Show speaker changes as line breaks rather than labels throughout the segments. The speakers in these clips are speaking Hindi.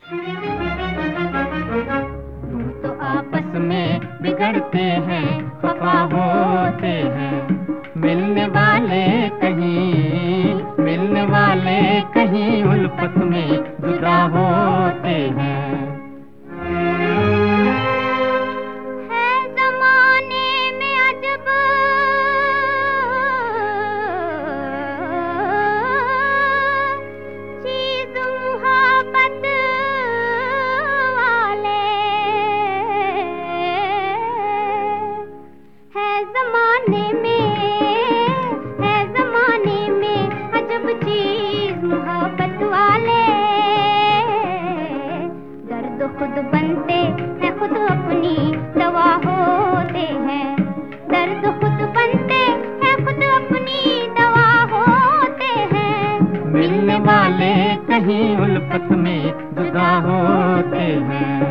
यूं तो आपस में बिगड़ते हैं, खफा होते हैं। मिलने वाले कहीं उल्फत में जुदा होते हैं।
है ज़माने में अजब चीज़ मुहब्बत वाले, है ज़माने में अजब चीज़ मुहब्बत वाले। दर्द खुद बनते हैं, खुद अपनी दवा होते हैं। दर्द खुद बनते हैं, खुद अपनी दवा होते हैं।
मिलने वाले कहीं उल्फत में जुदा होते हैं।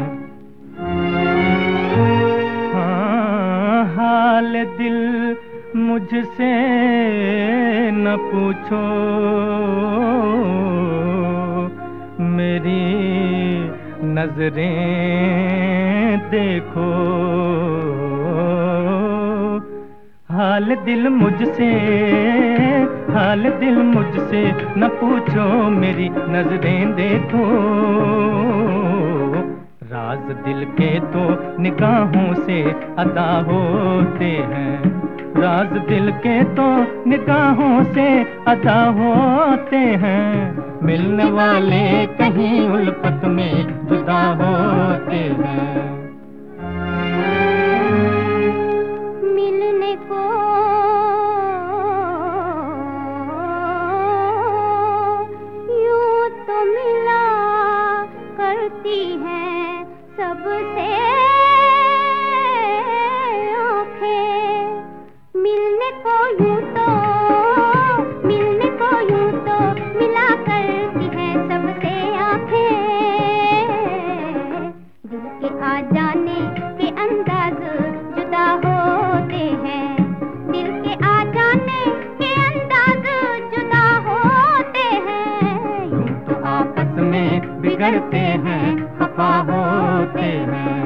हाँ, हाल दिल मुझसे न पूछो, मेरी नजरें देखो। हाल दिल मुझसे न पूछो, मेरी नजरें देखो। राज दिल के तो निगाहों से अदा होते हैं। राज दिल के तो निगाहों से अदा होते हैं। मिलने वाले कहीं उल्फत में जुदा होते हैं।
मिलने को यूं तो मिला करती हैं सबसे आँखें। मिलने को यूं तो मिला करती हैं सबसे आँखें। दिल के आ जाने के अंदाज जुदा होते हैं। दिल के आ जाने के अंदाज जुदा होते हैं।
यूं तो आपस में बिगड़ते हैं, खफा होते हैं।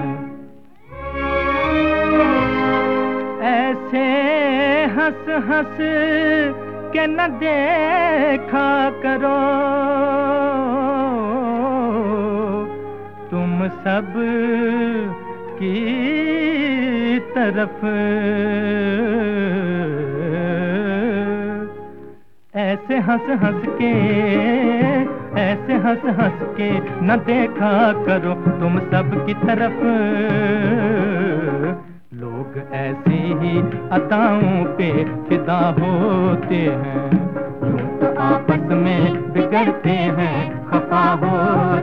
ऐसे हंस के न देखा करो, तुम सब की तरफ। ऐसे हंस के न देखा करो, तुम सब की तरफ। लोग ऐसे ही अदाओं पे फिदा होते हैं। यूं तो आपस में बिगड़ते हैं, खफा होते हैं।